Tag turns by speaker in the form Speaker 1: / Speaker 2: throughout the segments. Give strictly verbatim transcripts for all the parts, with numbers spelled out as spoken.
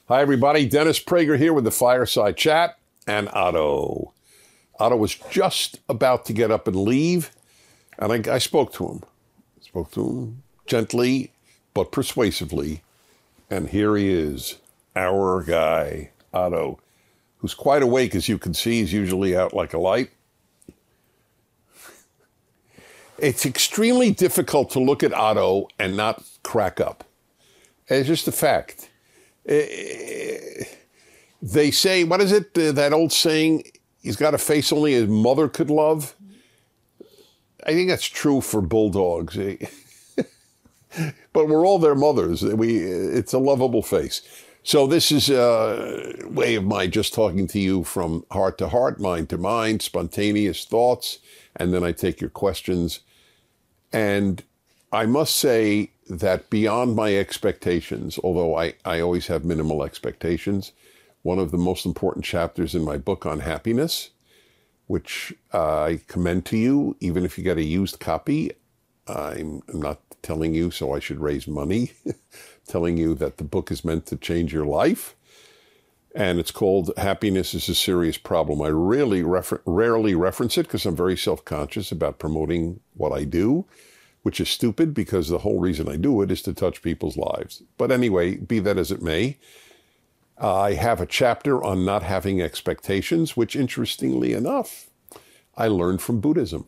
Speaker 1: Hi, everybody. Dennis Prager here with the Fireside Chat and Otto. Otto was just about to get up and leave, and I, I spoke to him. Spoke to him gently, but persuasively. And here he is, our guy, Otto, who's quite awake, as you can see. He's usually out like a light. It's extremely difficult to look at Otto and not crack up. It's just a fact. They say, what is it, uh, that old saying, he's got a face only his mother could love? I think that's true for bulldogs. But we're all their mothers. We, it's a lovable face. So this is a way of my just talking to you from heart to heart, mind to mind, spontaneous thoughts, and then I take your questions. And I must say that beyond my expectations, although I, I always have minimal expectations, one of the most important chapters in my book on happiness, which uh, I commend to you, even if you get a used copy, I'm, I'm not telling you so I should raise money, telling you that the book is meant to change your life. And it's called Happiness is a Serious Problem. I really refer- rarely reference it because I'm very self-conscious about promoting what I do, which is stupid because the whole reason I do it is to touch people's lives. But anyway, be that as it may, I have a chapter on not having expectations, which interestingly enough, I learned from Buddhism.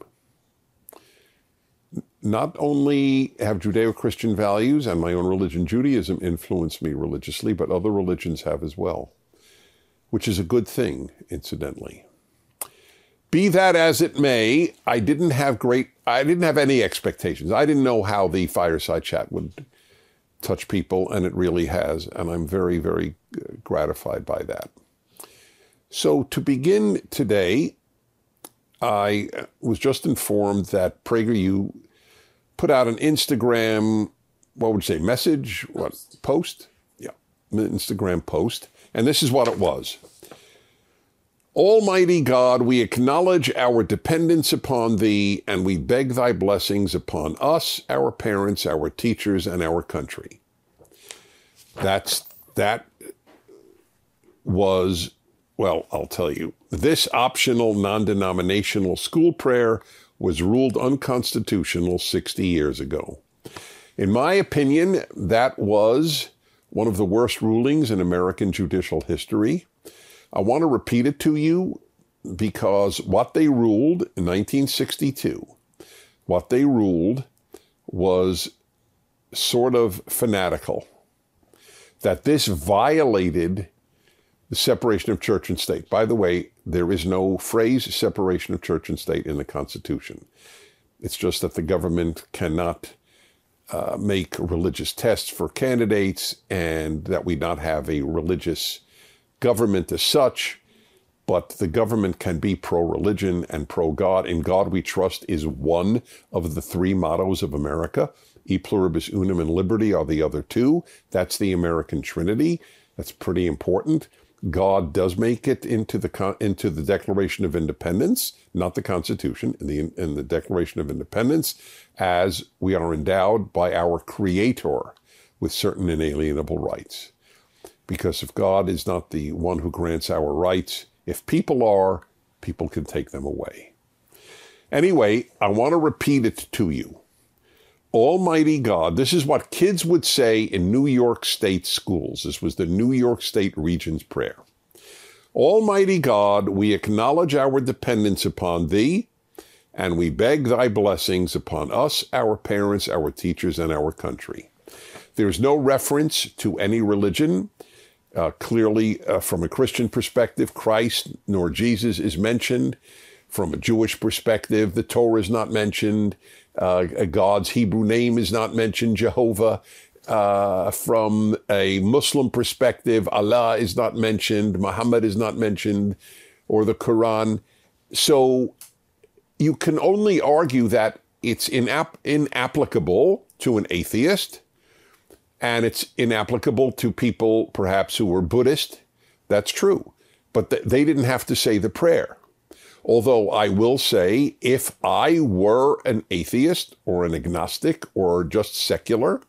Speaker 1: Not only have Judeo-Christian values and my own religion, Judaism, influenced me religiously, but other religions have as well, which is a good thing, incidentally. Be that as it may, I didn't have great, I didn't have any expectations. I didn't know how the Fireside Chat would touch people, and it really has. And I'm very, very gratified by that. So to begin today, I was just informed that PragerU put out an Instagram, what would you say, message? What, post? Yeah, an Instagram post. And this is what it was. Almighty God, we acknowledge our dependence upon Thee, and we beg Thy blessings upon us, our parents, our teachers, and our country. That's, that was, well, I'll tell you, this optional non-denominational school prayer was ruled unconstitutional sixty years ago. In my opinion, that was one of the worst rulings in American judicial history. I want to repeat it to you because what they ruled in nineteen sixty-two, what they ruled was sort of fanatical, that this violated the separation of church and state. By the way, there is no phrase separation of church and state in the Constitution. It's just that the government cannot uh, make religious tests for candidates and that we not have a religious government as such, but the government can be pro-religion and pro-God. In God we trust is one of the three mottos of America. E pluribus unum and liberty are the other two. That's the American Trinity. That's pretty important. God does make it into the into the Declaration of Independence, not the Constitution, in the in the Declaration of Independence, as we are endowed by our Creator with certain inalienable rights. Because if God is not the one who grants our rights, if people are, people can take them away. Anyway, I want to repeat it to you. Almighty God, this is what kids would say in New York State schools. This was the New York State Regent's prayer. Almighty God, we acknowledge our dependence upon Thee, and we beg Thy blessings upon us, our parents, our teachers, and our country. There's no reference to any religion. Uh, clearly, uh, from a Christian perspective, Christ nor Jesus is mentioned. From a Jewish perspective, the Torah is not mentioned. Uh, God's Hebrew name is not mentioned, Jehovah. Uh, from a Muslim perspective, Allah is not mentioned, Muhammad is not mentioned, or the Quran. So you can only argue that it's inap- inapplicable to an atheist, and it's inapplicable to people perhaps who were Buddhist. That's true. But th- they didn't have to say the prayer. Although I will say, if I were an atheist or an agnostic or just secular,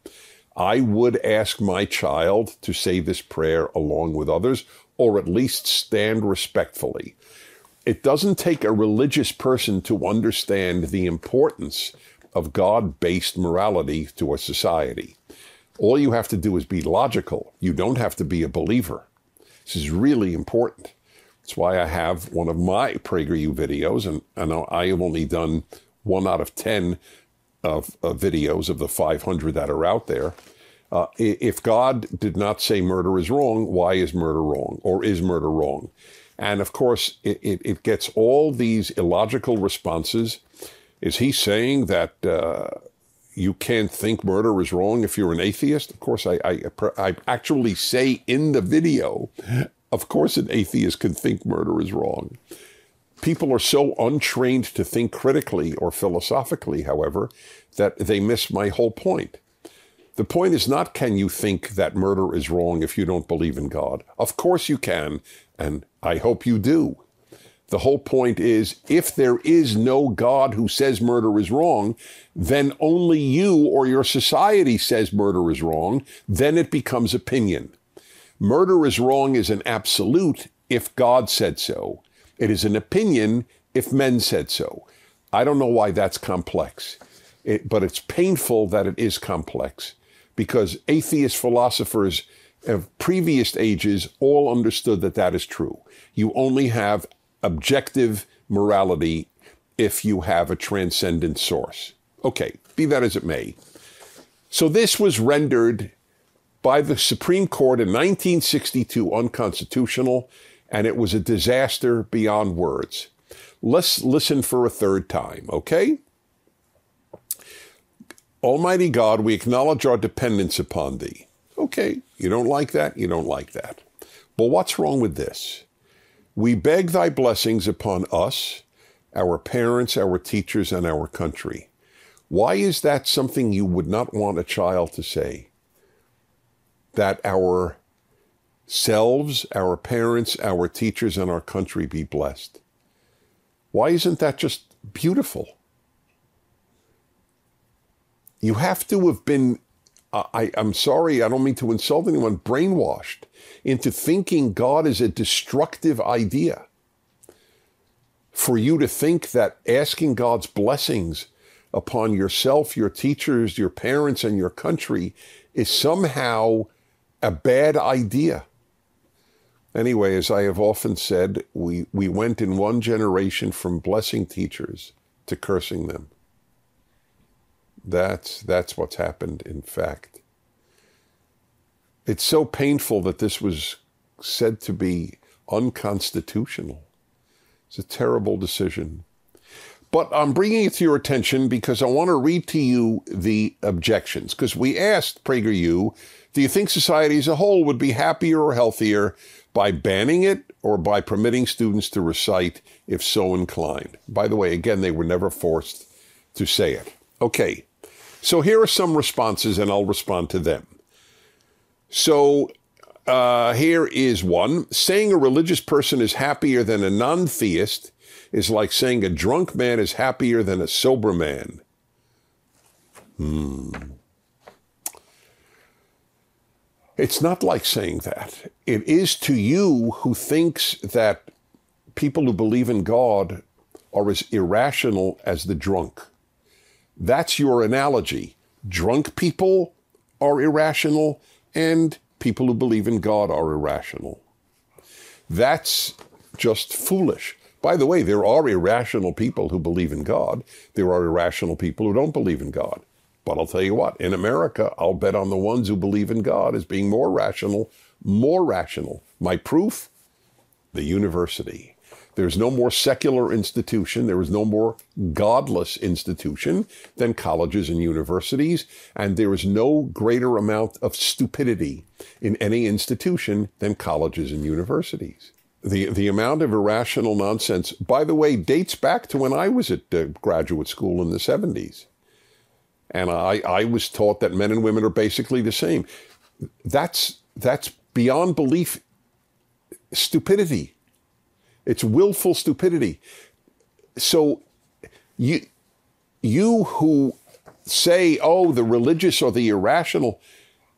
Speaker 1: I would ask my child to say this prayer along with others, or at least stand respectfully. It doesn't take a religious person to understand the importance of God-based morality to a society. All you have to do is be logical. You don't have to be a believer. This is really important. That's why I have one of my PragerU videos, and, and I have only done one out of ten of, of videos of the five hundred that are out there. Uh, if God did not say murder is wrong, why is murder wrong? Or is murder wrong? And of course, it, it, it gets all these illogical responses. Is he saying that uh, you can't think murder is wrong if you're an atheist? Of course, I, I, I actually say in the video, of course an atheist can think murder is wrong. People are so untrained to think critically or philosophically, however, that they miss my whole point. The point is not, can you think that murder is wrong if you don't believe in God? Of course you can, and I hope you do. The whole point is, if there is no God who says murder is wrong, then only you or your society says murder is wrong, then it becomes opinion. Murder is wrong is an absolute if God said so. It is an opinion if men said so. I don't know why that's complex, it, but it's painful that it is complex, because atheist philosophers of previous ages all understood that that is true. You only have objective morality if you have a transcendent source. Okay, be that as it may. So this was rendered by the Supreme Court in nineteen sixty-two unconstitutional, and it was a disaster beyond words. Let's listen for a third time, okay? Almighty God, we acknowledge our dependence upon thee. Okay, you don't like that? You don't like that. But what's wrong with this? We beg thy blessings upon us, our parents, our teachers, and our country. Why is that something you would not want a child to say? That our selves, our parents, our teachers, and our country be blessed. Why isn't that just beautiful? You have to have been, I, I'm sorry, I don't mean to insult anyone, brainwashed into thinking God is a destructive idea. For you to think that asking God's blessings upon yourself, your teachers, your parents, and your country is somehow a bad idea. Anyway, as I have often said, we, we went in one generation from blessing teachers to cursing them. That's, that's what's happened, in fact. It's so painful that this was said to be unconstitutional. It's a terrible decision. But I'm bringing it to your attention because I want to read to you the objections. Because we asked PragerU, do you think society as a whole would be happier or healthier by banning it or by permitting students to recite if so inclined? By the way, again, they were never forced to say it. Okay, so here are some responses, and I'll respond to them. So uh, here is one. Saying a religious person is happier than a non-theist is like saying a drunk man is happier than a sober man. Hmm. It's not like saying that. It is to you who thinks that people who believe in God are as irrational as the drunk. That's your analogy. Drunk people are irrational, and people who believe in God are irrational. That's just foolish. By the way, there are irrational people who believe in God. There are irrational people who don't believe in God. But I'll tell you what, in America, I'll bet on the ones who believe in God as being more rational, more rational. My proof? The university. There's no more secular institution, there is no more godless institution than colleges and universities, and there is no greater amount of stupidity in any institution than colleges and universities. The, the amount of irrational nonsense, by the way, dates back to when I was at uh, graduate school in the seventies. And I, I was taught that men and women are basically the same. That's, that's beyond belief stupidity. It's willful stupidity. So you, you who say, oh, the religious or the irrational,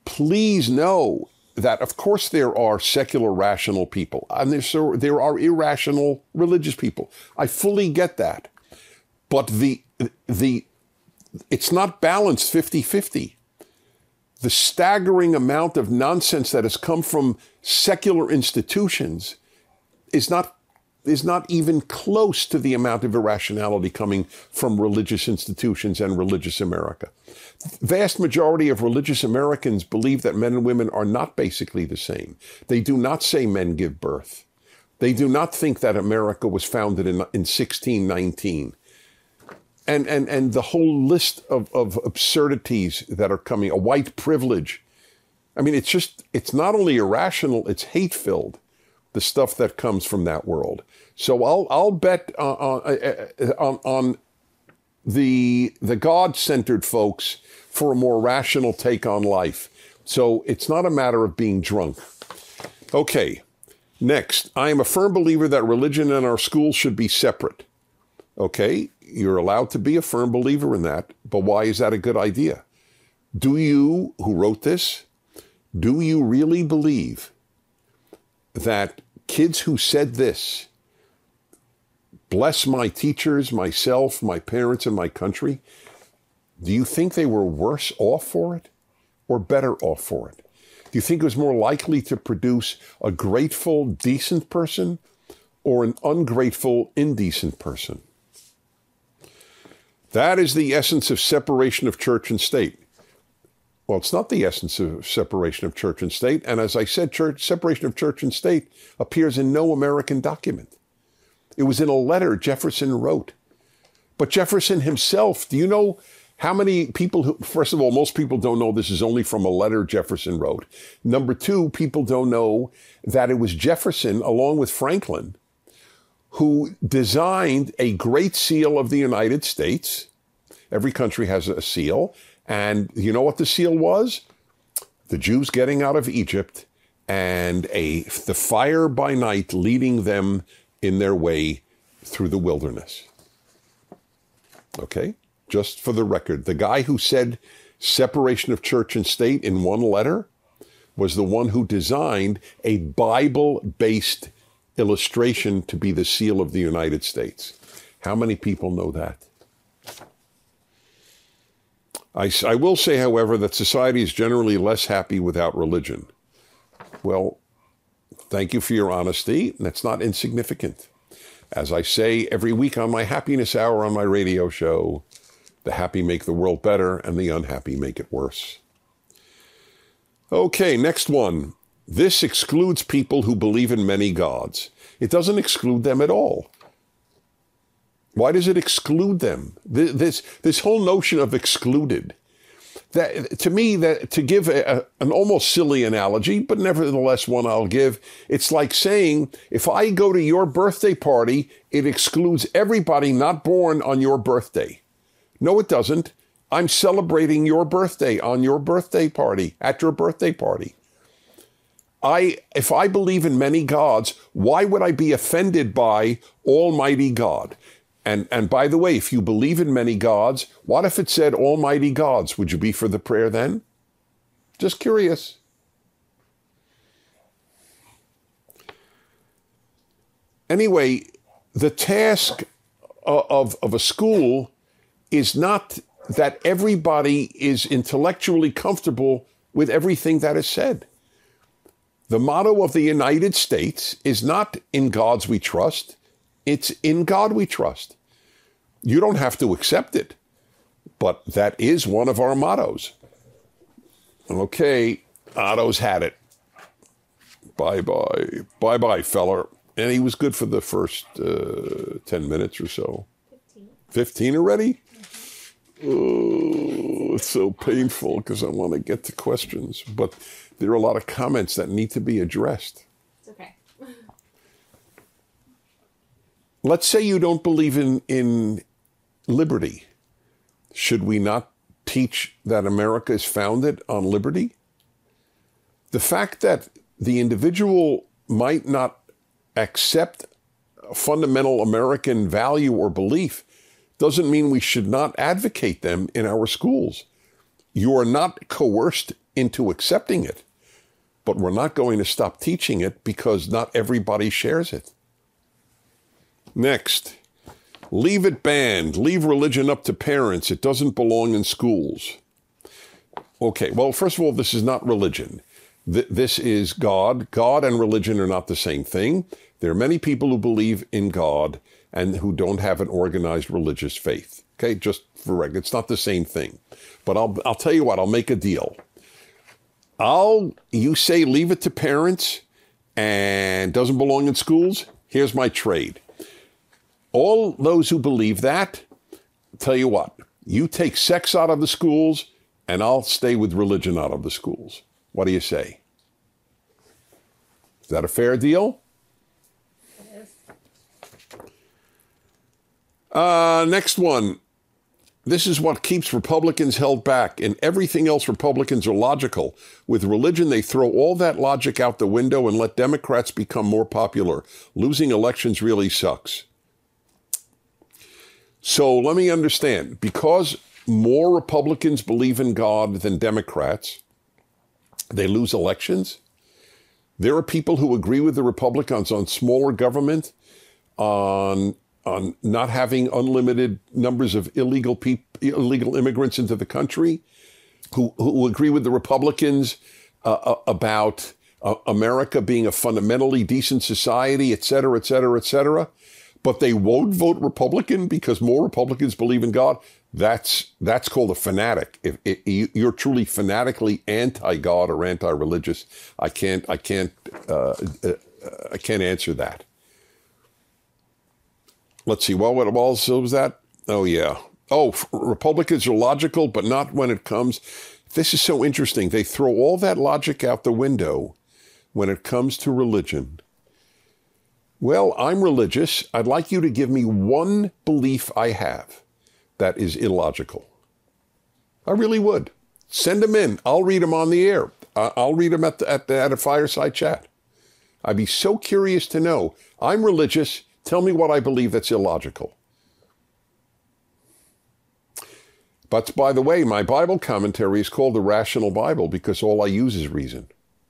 Speaker 1: please know that, of course, there are secular rational people, and there, so there are irrational religious people. I fully get that. But the the it's not balanced fifty-fifty. The staggering amount of nonsense that has come from secular institutions is not is not even close to the amount of irrationality coming from religious institutions and religious America. Vast majority of religious Americans believe that men and women are not basically the same. They do not say men give birth. They do not think that America was founded in, in sixteen nineteen. And, and, and the whole list of, of absurdities that are coming, a white privilege. I mean, it's just, it's not only irrational, it's hate-filled, the stuff that comes from that world. So I'll I'll bet uh, on, on, on the, the God-centered folks for a more rational take on life. So it's not a matter of being drunk. Okay, next. I am a firm believer that religion and our schools should be separate. Okay, you're allowed to be a firm believer in that, but why is that a good idea? Do you, who wrote this, do you really believe that kids who said this, bless my teachers, myself, my parents, and my country, do you think they were worse off for it or better off for it? Do you think it was more likely to produce a grateful, decent person or an ungrateful, indecent person? That is the essence of separation of church and state. Well, it's not the essence of separation of church and state. And as I said, church, separation of church and state appears in no American document. It was in a letter Jefferson wrote. But Jefferson himself, do you know how many people who, first of all, most people don't know this is only from a letter Jefferson wrote. Number two, people don't know that it was Jefferson, along with Franklin, who designed a Great Seal of the United States. Every country has a seal. And you know what the seal was? The Jews getting out of Egypt and a the fire by night leading them in their way through the wilderness. Okay? Just for the record, the guy who said separation of church and state in one letter was the one who designed a Bible-based illustration to be the seal of the United States. How many people know that? I, I will say, however, that society is generally less happy without religion. Well, thank you for your honesty. That's not insignificant. As I say every week on my happiness hour on my radio show, the happy make the world better and the unhappy make it worse. Okay, next one. This excludes people who believe in many gods. It doesn't exclude them at all. Why does it exclude them? This, this whole notion of excluded, that, to me, that to give a, a, an almost silly analogy, but nevertheless one I'll give, it's like saying, if I go to your birthday party, it excludes everybody not born on your birthday. No, it doesn't. I'm celebrating your birthday on your birthday party, at your birthday party. I, if I believe in many gods, why would I be offended by Almighty God? And, and by the way, if you believe in many gods, what if it said Almighty gods? Would you be for the prayer then? Just curious. Anyway, the task of, of a school is not that everybody is intellectually comfortable with everything that is said. The motto of the United States is not in gods we trust, it's in God we trust. You don't have to accept it, but that is one of our mottos. Okay, Otto's had it. Bye-bye. Bye-bye, feller. And he was good for the first uh, ten minutes or so. fifteen. fifteen already? Oh, it's so painful because I want to get to questions. But there are a lot of comments that need to be addressed.
Speaker 2: It's okay.
Speaker 1: Let's say you don't believe in, in liberty. Should we not teach that America is founded on liberty? The fact that the individual might not accept a fundamental American value or belief doesn't mean we should not advocate them in our schools. You are not coerced into accepting it, but we're not going to stop teaching it because not everybody shares it. Next, leave it banned. Leave religion up to parents. It doesn't belong in schools. Okay, well, first of all, this is not religion. Th- this is God. God and religion are not the same thing. There are many people who believe in God and who don't have an organized religious faith. Okay, just for record, it's not the same thing. But I'll I'll tell you what, I'll make a deal. I'll you say leave it to parents and doesn't belong in schools. Here's my trade. All those who believe that, tell you what, you take sex out of the schools and I'll stay with religion out of the schools. What do you say? Is that a fair deal?
Speaker 2: Yes.
Speaker 1: Uh, next one. This is what keeps Republicans held back. In everything else, Republicans are logical. With religion, they throw all that logic out the window and let Democrats become more popular. Losing elections really sucks. So let me understand. Because more Republicans believe in God than Democrats, they lose elections? There are people who agree with the Republicans on smaller government, on on not having unlimited numbers of illegal peop- illegal immigrants into the country, who, who agree with the Republicans uh, about uh, America being a fundamentally decent society, et cetera, et cetera, et cetera. But they won't vote Republican because more Republicans believe in God. That's that's called a fanatic. If, if you're truly fanatically anti-God or anti-religious, I can't I can't uh, uh, I can't answer that. Let's see. Well, what else was that? Oh, yeah. Oh, Republicans are logical, but not when it comes. This is so interesting. They throw all that logic out the window when it comes to religion. Well, I'm religious. I'd like you to give me one belief I have that is illogical. I really would. Send them in. I'll read them on the air. I'll read them at, the, at, the, at a fireside chat. I'd be so curious to know. I'm religious. Tell me what I believe that's illogical. But by the way, my Bible commentary is called the Rational Bible because all I use is reason.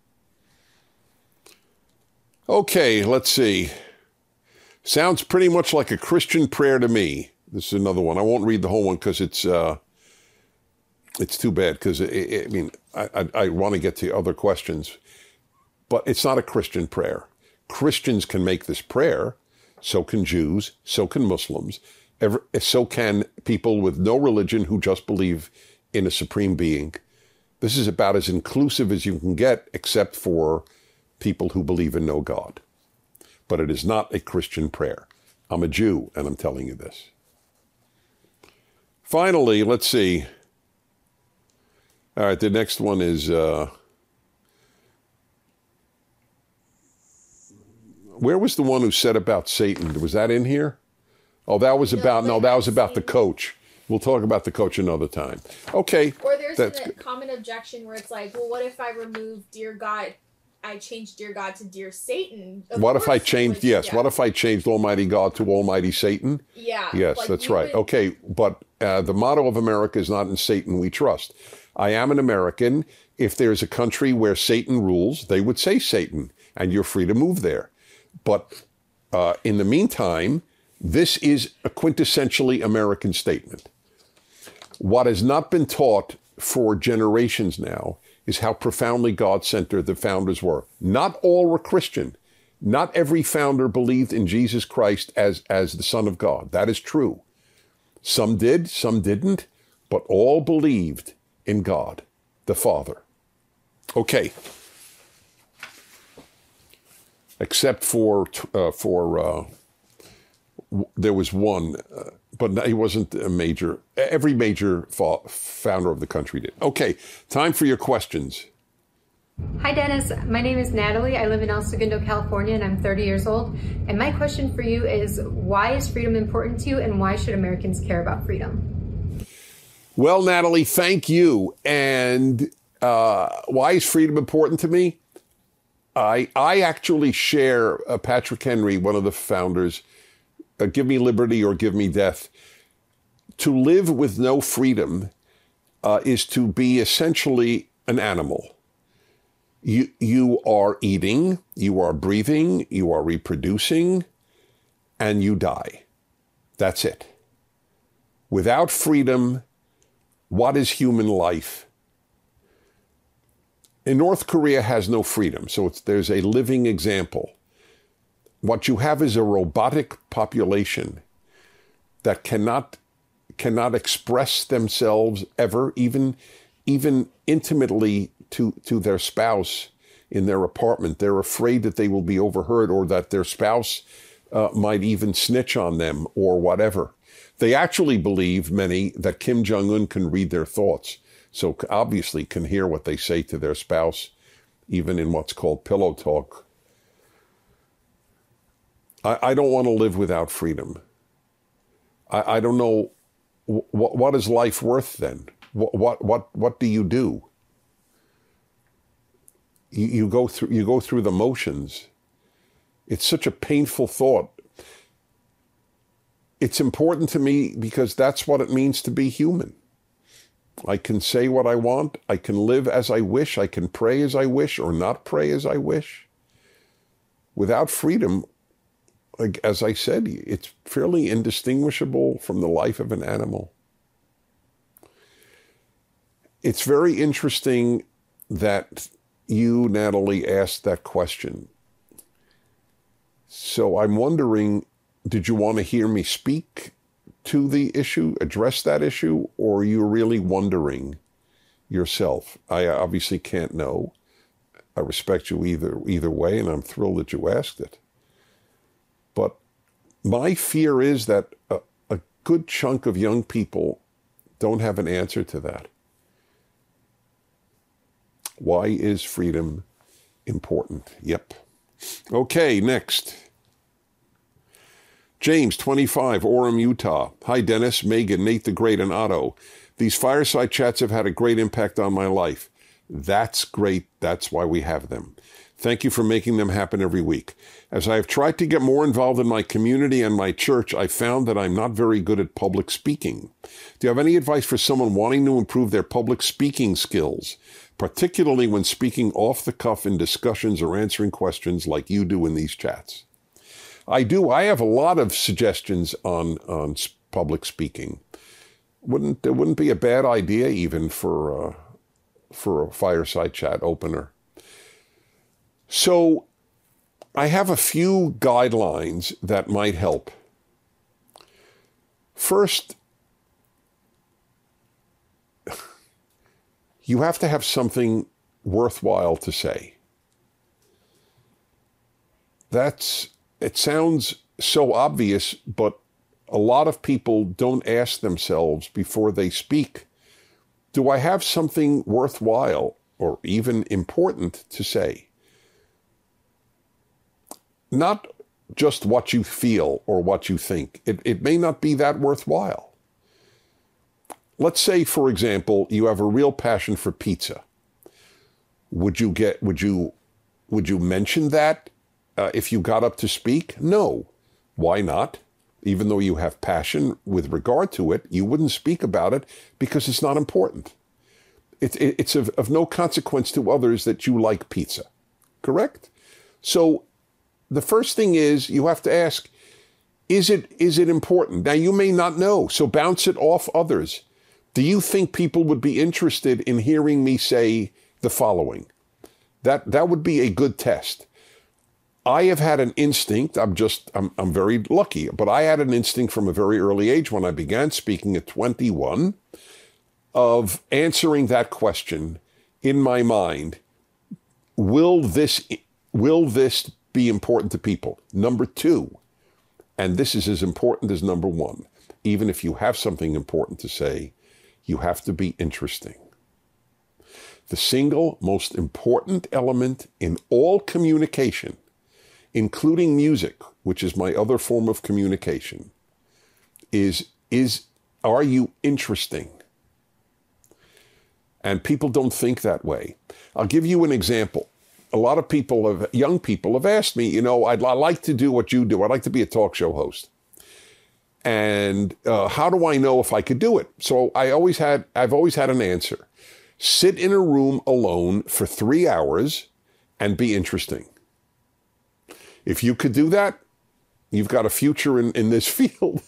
Speaker 1: Okay, let's see. Sounds pretty much like a Christian prayer to me. This is another one. I won't read the whole one because it's uh, it's too bad. Because I mean, I, I, I want to get to other questions, but it's not a Christian prayer. Christians can make this prayer. So can Jews, so can Muslims, ever, so can people with no religion who just believe in a supreme being. This is about as inclusive as you can get, except for people who believe in no God. But it is not a Christian prayer. I'm a Jew, and I'm telling you this. Finally, let's see. All right, the next one is... Uh, Where was the one who said about Satan? Was that in here? Oh, that was about, no, that was about the coach. We'll talk about the coach another time. Okay.
Speaker 2: Or there's
Speaker 1: that's
Speaker 2: a common objection where it's like, well, what if I remove dear God, I changed dear God to dear Satan? Of
Speaker 1: what if I
Speaker 2: course,
Speaker 1: changed,
Speaker 2: which,
Speaker 1: yes,
Speaker 2: yeah.
Speaker 1: what if I changed Almighty God to Almighty Satan?
Speaker 2: Yeah.
Speaker 1: Yes,
Speaker 2: like
Speaker 1: that's
Speaker 2: we
Speaker 1: right.
Speaker 2: would-
Speaker 1: Okay, but uh, the motto of America is not in Satan we trust. I am an American. If there's a country where Satan rules, they would say Satan, and you're free to move there. But uh, in the meantime, this is a quintessentially American statement. What has not been taught for generations now is how profoundly God-centered the founders were. Not all were Christian. Not every founder believed in Jesus Christ as, as the Son of God. That is true. Some did, some didn't, but all believed in God, the Father. Okay. Except for, uh, for uh, w- there was one, uh, but he wasn't a major, every major fa- founder of the country did. Okay, time for your questions.
Speaker 3: Hi, Dennis. My name is Natalie. I live in El Segundo, California, and I'm thirty years old. And my question for you is, why is freedom important to you, and why should Americans care about freedom?
Speaker 1: Well, Natalie, thank you. And uh, why is freedom important to me? I I actually share uh, Patrick Henry, one of the founders, uh, give me liberty or give me death. To live with no freedom uh, is to be essentially an animal. You, you are eating, you are breathing, you are reproducing, and you die. That's it. Without freedom, what is human life? And North Korea has no freedom, so it's, there's a living example. What you have is a robotic population that cannot cannot express themselves ever, even even intimately to, to their spouse in their apartment. They're afraid that they will be overheard or that their spouse uh, might even snitch on them or whatever. They actually believe, many, that Kim Jong-un can read their thoughts, so obviously can hear what they say to their spouse, even in what's called pillow talk. I, I don't want to live without freedom. I, I don't know, what what is life worth then? What what what, what do you do? You, you go through you go through the motions. It's such a painful thought. It's important to me because that's what it means to be human. I can say what I want. I can live as I wish. I can pray as I wish or not pray as I wish. Without freedom, like, as I said, it's fairly indistinguishable from the life of an animal. It's very interesting that you, Natalie, asked that question. So I'm wondering, did you want to hear me speak to the issue, address that issue, or are you really wondering yourself? I obviously can't know. I respect you either either way, and I'm thrilled that you asked it. But my fear is that a, a good chunk of young people don't have an answer to that. Why is freedom important? Yep. Okay, next. James, twenty-five, Orem, Utah. Hi, Dennis, Megan, Nate the Great, and Otto. These fireside chats have had a great impact on my life. That's great. That's why we have them. Thank you for making them happen every week. As I have tried to get more involved in my community and my church, I found that I'm not very good at public speaking. Do you have any advice for someone wanting to improve their public speaking skills, particularly when speaking off the cuff in discussions or answering questions like you do in these chats? I do. I have a lot of suggestions on, on public speaking. Wouldn't it wouldn't be a bad idea even for uh, for a fireside chat opener. So I have a few guidelines that might help. First, you have to have something worthwhile to say. That's, it sounds so obvious, but a lot of people don't ask themselves before they speak, do I have something worthwhile or even important to say? Not just what you feel or what you think. It, it may not be that worthwhile. Let's say, for example, you have a real passion for pizza. Would you get, would you, would you mention that uh, if you got up to speak? No. Why not? Even though you have passion with regard to it, you wouldn't speak about it because it's not important. It, it, it's of, of no consequence to others that you like pizza. Correct? So the first thing is you have to ask, is it is it important? Now, you may not know, so bounce it off others. Do you think people would be interested in hearing me say the following? That that would be a good test. I have had an instinct, I'm just, I'm, I'm very lucky, but I had an instinct from a very early age when I began speaking at twenty-one of answering that question in my mind. Will this, will this be important to people? Number two, and this is as important as number one, even if you have something important to say, you have to be interesting. The single most important element in all communication, including music, which is my other form of communication, is, is are you interesting? And people don't think that way. I'll give you an example. A lot of people, have, young people, have asked me, you know, I'd, I'd like to do what you do. I'd like to be a talk show host. And uh, how do I know if I could do it? So I always had, I've always had an answer. Sit in a room alone for three hours and be interesting. If you could do that, you've got a future in, in this field.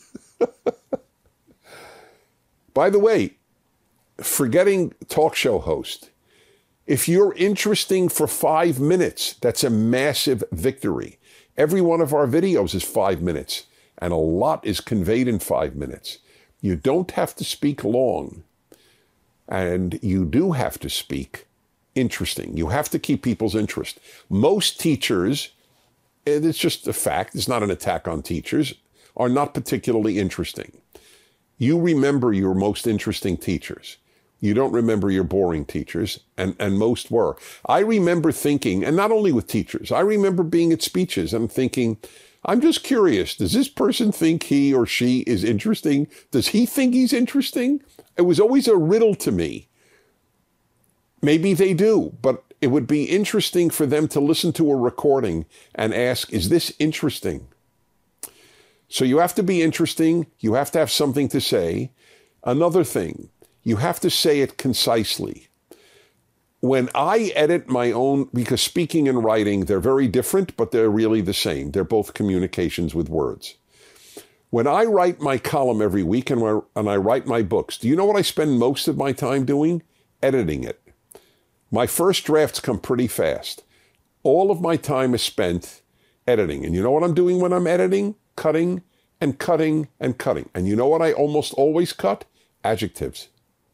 Speaker 1: By the way, forgetting talk show host, if you're interesting for five minutes, that's a massive victory. Every one of our videos is five minutes, and a lot is conveyed in five minutes. You don't have to speak long, and you do have to speak interesting. You have to keep people's interest. Most teachers, and it's just a fact, it's not an attack on teachers, are not particularly interesting. You remember your most interesting teachers. You don't remember your boring teachers, and, and most were. I remember thinking, and not only with teachers, I remember being at speeches and thinking, I'm just curious, does this person think he or she is interesting? Does he think he's interesting? It was always a riddle to me. Maybe they do, but it would be interesting for them to listen to a recording and ask, is this interesting? So you have to be interesting. You have to have something to say. Another thing, you have to say it concisely. When I edit my own, because speaking and writing, they're very different, but they're really the same. They're both communications with words. When I write my column every week and, I, and I write my books, do you know what I spend most of my time doing? Editing it. My first drafts come pretty fast. All of my time is spent editing. And you know what I'm doing when I'm editing? Cutting and cutting and cutting. And you know what I almost always cut? Adjectives.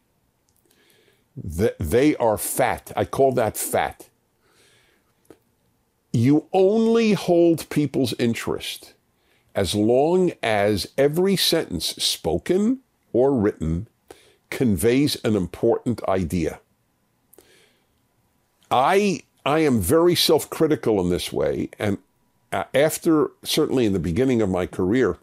Speaker 1: They are fat. I call that fat. You only hold people's interest as long as every sentence, spoken or written, conveys an important idea. I I am very self-critical in this way, and after, certainly in the beginning of my career,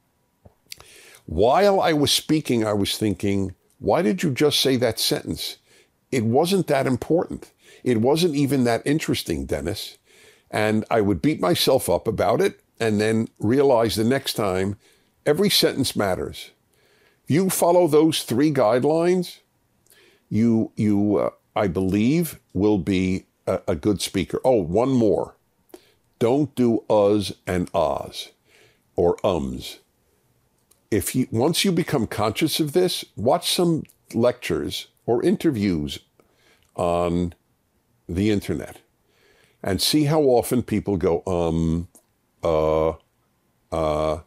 Speaker 1: while I was speaking, I was thinking, why did you just say that sentence? It wasn't that important. It wasn't even that interesting, Dennis. And I would beat myself up about it and then realize the next time every sentence matters. If you follow those three guidelines, you, you uh, I believe, will be a, a good speaker. Oh, one more. Don't do uhs and ahs or ums. If you, once you become conscious of this, watch some lectures or interviews on the internet and see how often people go, um, uh, uh,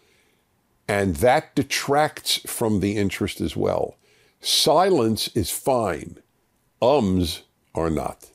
Speaker 1: and that detracts from the interest as well. Silence is fine. Ums are not.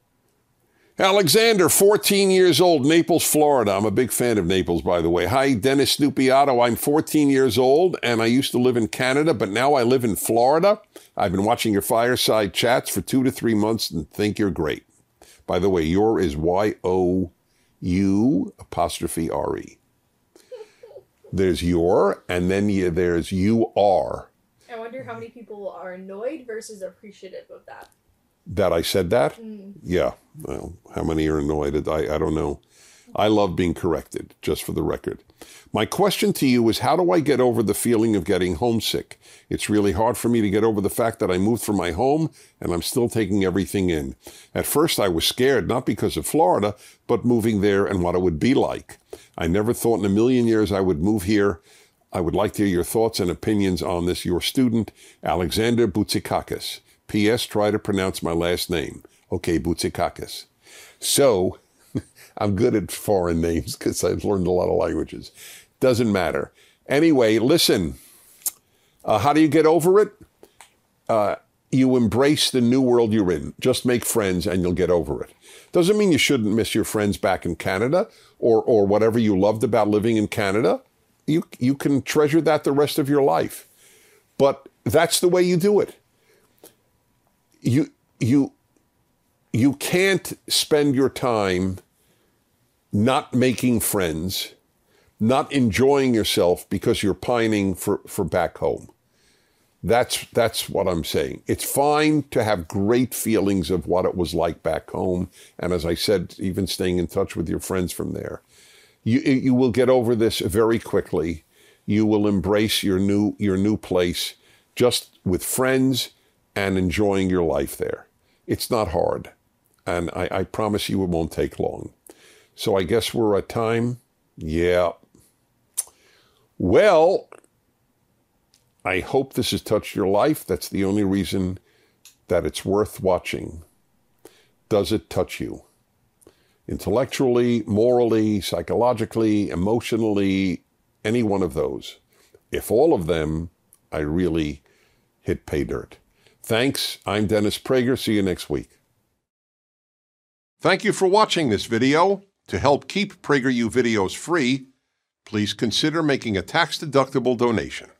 Speaker 1: Alexander, fourteen years old, Naples, Florida. I'm a big fan of Naples, by the way. Hi, Dennis Snoopy-Otto. I'm fourteen years old, and I used to live in Canada, but now I live in Florida. I've been watching your fireside chats for two to three months and think you're great. By the way, your is Y O U apostrophe R E. There's your, and then you, there's you are.
Speaker 2: I wonder how many people are annoyed versus appreciative of that.
Speaker 1: That I said that?
Speaker 2: Mm.
Speaker 1: Yeah. Well, how many are annoyed? I, I don't know. I love being corrected, just for the record. My question to you is, how do I get over the feeling of getting homesick? It's really hard for me to get over the fact that I moved from my home and I'm still taking everything in. At first, I was scared, not because of Florida, but moving there and what it would be like. I never thought in a million years I would move here. I would like to hear your thoughts and opinions on this. Your student, Alexander Boutsikakis. P S. Try to pronounce my last name. Okay, Boutsikakis. So, I'm good at foreign names because I've learned a lot of languages. Doesn't matter. Anyway, listen. Uh, how do you get over it? Uh, you embrace the new world you're in. Just make friends and you'll get over it. Doesn't mean you shouldn't miss your friends back in Canada or or whatever you loved about living in Canada. You you can treasure that the rest of your life. But that's the way you do it. You you you can't spend your time not making friends, not enjoying yourself because you're pining for, for back home. That's that's what I'm saying. It's fine to have great feelings of what it was like back home. And as I said, even staying in touch with your friends from there. You you will get over this very quickly. You will embrace your new your new place just with friends and enjoying your life there. It's not hard, and I, I promise you it won't take long. So I guess we're at time. Yeah. Well, I hope this has touched your life. That's the only reason that it's worth watching. Does it touch you? Intellectually, morally, psychologically, emotionally, any one of those. If all of them, I really hit pay dirt. Thanks. I'm Dennis Prager. See you next week. Thank you for watching this video. To help keep PragerU videos free, please consider making a tax-deductible donation.